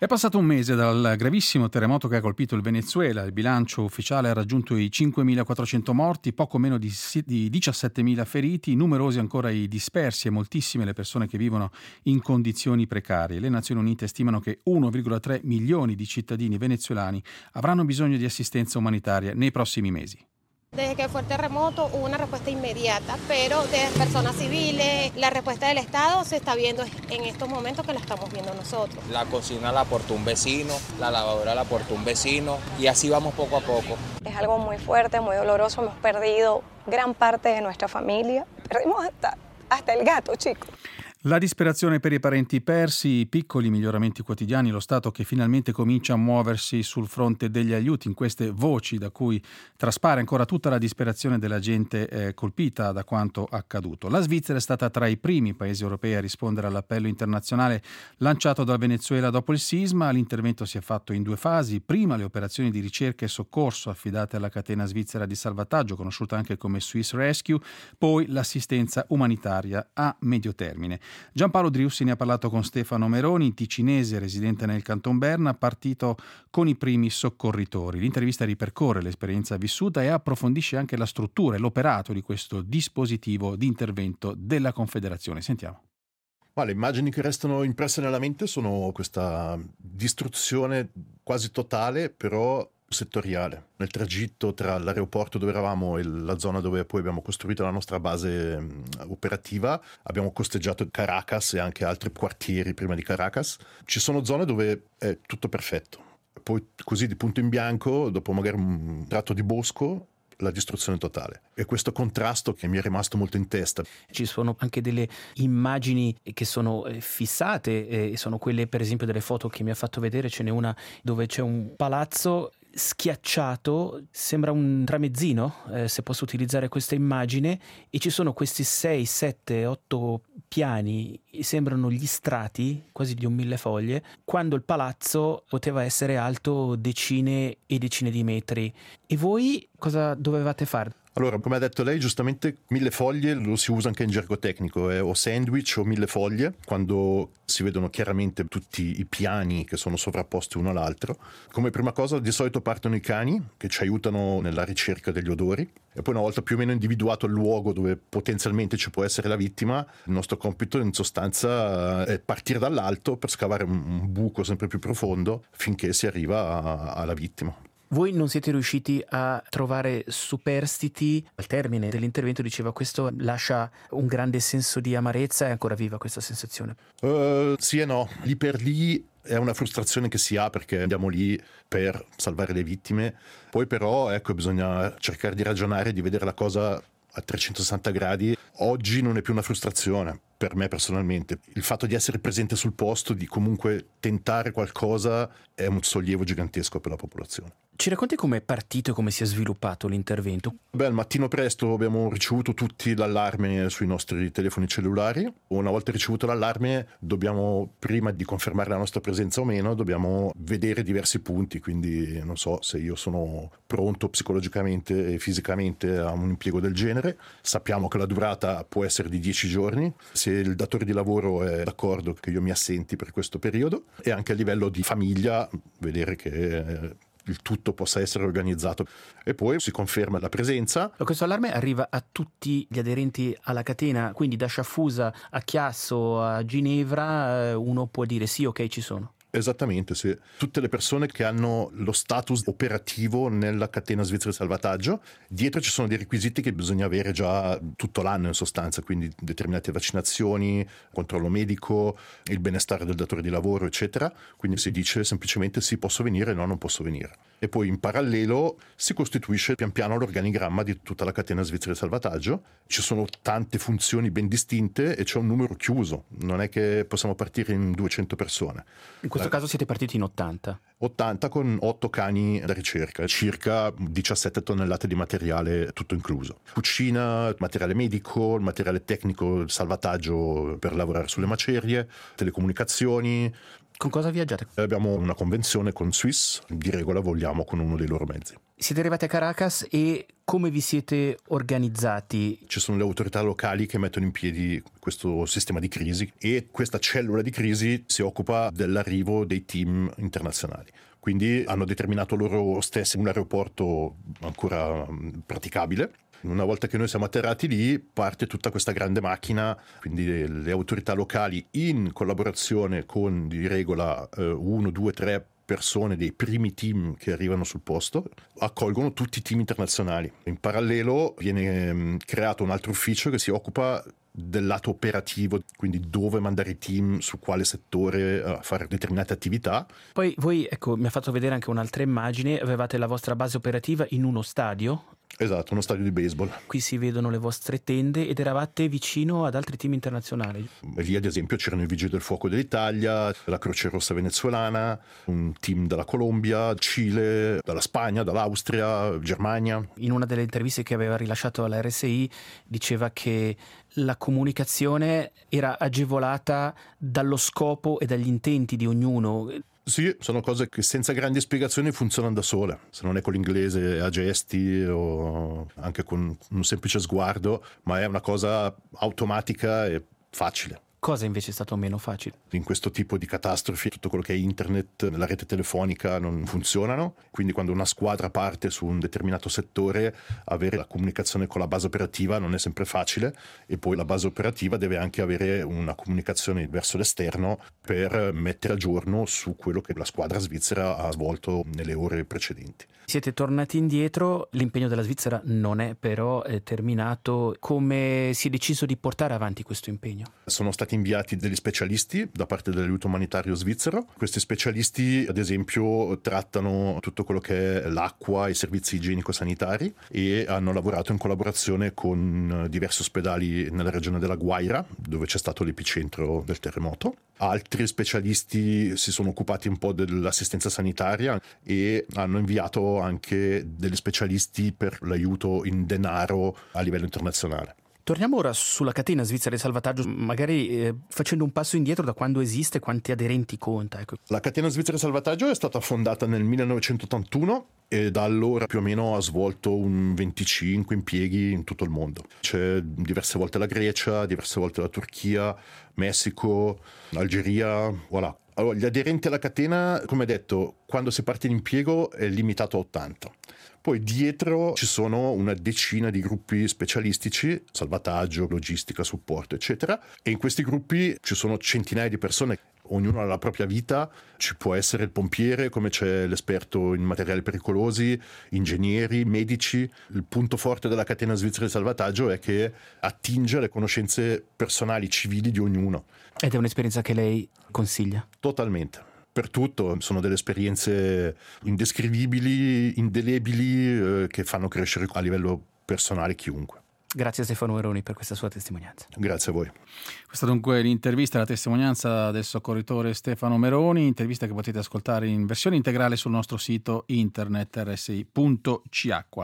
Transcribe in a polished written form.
È passato un mese dal gravissimo terremoto che ha colpito il Venezuela. Il bilancio ufficiale ha raggiunto i 5.400 morti, poco meno di 17.000 feriti, numerosi ancora i dispersi e moltissime le persone che vivono in condizioni precarie. Le Nazioni Unite stimano che 1,3 milioni di cittadini venezuelani avranno bisogno di assistenza umanitaria nei prossimi mesi. Desde que fue el terremoto hubo una respuesta inmediata, pero de personas civiles, la respuesta del Estado se está viendo en estos momentos que la estamos viendo nosotros. La cocina la aportó un vecino, la lavadora la aportó un vecino y así vamos poco a poco. Es algo muy fuerte, muy doloroso, hemos perdido gran parte de nuestra familia, perdimos hasta el gato, chicos. La disperazione per i parenti persi, i piccoli miglioramenti quotidiani, lo Stato che finalmente comincia a muoversi sul fronte degli aiuti, in queste voci da cui traspare ancora tutta la disperazione della gente colpita da quanto accaduto. La Svizzera è stata tra i primi paesi europei a rispondere all'appello internazionale lanciato dal Venezuela dopo il sisma. L'intervento si è fatto in due fasi: prima le operazioni di ricerca e soccorso affidate alla catena svizzera di salvataggio, conosciuta anche come Swiss Rescue, poi l'assistenza umanitaria a medio termine. Giampaolo Driussi ne ha parlato con Stefano Meroni, ticinese residente nel Canton Berna, partito con i primi soccorritori. L'intervista ripercorre l'esperienza vissuta e approfondisce anche la struttura e l'operato di questo dispositivo di intervento della Confederazione. Sentiamo. Le immagini che restano impresse nella mente sono questa distruzione quasi totale, però settoriale. Nel tragitto tra l'aeroporto dove eravamo e la zona dove poi abbiamo costruito la nostra base operativa, abbiamo costeggiato Caracas e anche altri quartieri prima di Caracas. Ci sono zone dove è tutto perfetto. Poi così di punto in bianco, dopo magari un tratto di bosco, la distruzione totale. E questo contrasto che mi è rimasto molto in testa. Ci sono anche delle immagini che sono fissate, e sono quelle per esempio delle foto che mi ha fatto vedere. Ce n'è una dove c'è un palazzo schiacciato, sembra un tramezzino, se posso utilizzare questa immagine, e ci sono questi 6, 7, 8 piani, sembrano gli strati quasi di un millefoglie, quando il palazzo poteva essere alto decine e decine di metri. E voi cosa dovevate fare? Allora, come ha detto lei, giustamente millefoglie lo si usa anche in gergo tecnico, o sandwich o millefoglie, quando si vedono chiaramente tutti i piani che sono sovrapposti uno all'altro. Come prima cosa di solito partono i cani che ci aiutano nella ricerca degli odori, e poi una volta più o meno individuato il luogo dove potenzialmente ci può essere la vittima, il nostro compito in sostanza è partire dall'alto per scavare un buco sempre più profondo finché si arriva alla vittima. Voi non siete riusciti a trovare superstiti? Al termine dell'intervento diceva: questo lascia un grande senso di amarezza. È ancora viva questa sensazione? Sì e no. Lì per lì è una frustrazione che si ha perché andiamo lì per salvare le vittime. Poi però bisogna cercare di ragionare, di vedere la cosa a 360 gradi. Oggi non è più una frustrazione per me personalmente. Il fatto di essere presente sul posto, di comunque tentare qualcosa, è un sollievo gigantesco per la popolazione. Ci racconti come è partito e come si è sviluppato l'intervento? Al mattino presto abbiamo ricevuto tutti l'allarme sui nostri telefoni cellulari. Una volta ricevuto l'allarme dobbiamo, prima di confermare la nostra presenza o meno, dobbiamo vedere diversi punti, quindi non so se io sono pronto psicologicamente e fisicamente a un impiego del genere. Sappiamo che la durata può essere di 10 giorni, se il datore di lavoro è d'accordo che io mi assenti per questo periodo, e anche a livello di famiglia vedere che il tutto possa essere organizzato, e poi si conferma la presenza. Questo allarme arriva a tutti gli aderenti alla catena, quindi da Sciaffusa a Chiasso a Ginevra uno può dire sì, ok, ci sono. Esattamente, sì. Tutte le persone che hanno lo status operativo nella catena svizzera di salvataggio, dietro ci sono dei requisiti che bisogna avere già tutto l'anno in sostanza, quindi determinate vaccinazioni, controllo medico, il benestare del datore di lavoro, eccetera. Quindi si dice semplicemente sì, posso venire, no, non posso venire. E poi in parallelo si costituisce pian piano l'organigramma di tutta la catena svizzera di salvataggio. Ci sono tante funzioni ben distinte e c'è un numero chiuso, non è che possiamo partire in 200 persone. In questo caso siete partiti in 80? 80 con 8 cani da ricerca, circa 17 tonnellate di materiale tutto incluso. Cucina, materiale medico, materiale tecnico, salvataggio per lavorare sulle macerie, telecomunicazioni, Con cosa viaggiate? Abbiamo una convenzione con Swiss, di regola voliamo con uno dei loro mezzi. Siete arrivati a Caracas e come vi siete organizzati? Ci sono le autorità locali che mettono in piedi questo sistema di crisi e questa cellula di crisi si occupa dell'arrivo dei team internazionali. Quindi hanno determinato loro stessi un aeroporto ancora praticabile. Una volta che noi siamo atterrati lì, parte tutta questa grande macchina, quindi le autorità locali in collaborazione con di regola 1, 2, 3 persone dei primi team che arrivano sul posto, accolgono tutti i team internazionali. In parallelo viene creato un altro ufficio che si occupa del lato operativo, quindi dove mandare i team, su quale settore a fare determinate attività. Poi voi, ecco, mi ha fatto vedere anche un'altra immagine, avevate la vostra base operativa in uno stadio. Esatto, uno stadio di baseball. Qui si vedono le vostre tende ed eravate vicino ad altri team internazionali. Lì ad esempio c'erano i Vigili del Fuoco dell'Italia, la Croce Rossa venezuelana, un team dalla Colombia, Cile, dalla Spagna, dall'Austria, Germania. In una delle interviste che aveva rilasciato alla RSI diceva che la comunicazione era agevolata dallo scopo e dagli intenti di ognuno. Sì, sono cose che senza grandi spiegazioni funzionano da sole. Se non è con l'inglese a gesti o anche con un semplice sguardo, ma è una cosa automatica e facile. Cosa invece è stato meno facile? In questo tipo di catastrofi tutto quello che è internet, la rete telefonica non funzionano, quindi quando una squadra parte su un determinato settore avere la comunicazione con la base operativa non è sempre facile e poi la base operativa deve anche avere una comunicazione verso l'esterno per mettere a giorno su quello che la squadra svizzera ha svolto nelle ore precedenti. Siete tornati indietro, l'impegno della Svizzera non è però terminato. Come si è deciso di portare avanti questo impegno? Sono stati inviati degli specialisti da parte dell'aiuto umanitario svizzero. Questi specialisti, ad esempio, trattano tutto quello che è l'acqua e i servizi igienico-sanitari e hanno lavorato in collaborazione con diversi ospedali nella regione della Guaira, dove c'è stato l'epicentro del terremoto. Altri specialisti si sono occupati un po' dell'assistenza sanitaria e hanno inviato anche degli specialisti per l'aiuto in denaro a livello internazionale. Torniamo ora sulla catena svizzera di salvataggio, magari facendo un passo indietro da quando esiste, quanti aderenti conta. Ecco. La catena svizzera di salvataggio è stata fondata nel 1981 e da allora più o meno ha svolto un 25 impieghi in tutto il mondo. C'è diverse volte la Grecia, diverse volte la Turchia, Messico, Algeria, voilà. Allora, gli aderenti alla catena, come detto, quando si parte in impiego è limitato a 80. Poi dietro ci sono una decina di gruppi specialistici, salvataggio, logistica, supporto, eccetera. E in questi gruppi ci sono centinaia di persone. Ognuno ha la propria vita, ci può essere il pompiere, come c'è l'esperto in materiali pericolosi, ingegneri, medici. Il punto forte della catena svizzera di salvataggio è che attinge alle conoscenze personali, civili di ognuno. Ed è un'esperienza che lei consiglia? Totalmente. Per tutto, sono delle esperienze indescrivibili, indelebili, che fanno crescere a livello personale chiunque. Grazie a Stefano Meroni per questa sua testimonianza. Grazie a voi. Questa dunque l'intervista, la testimonianza del soccorritore Stefano Meroni, intervista che potete ascoltare in versione integrale sul nostro sito internet rsi.ch.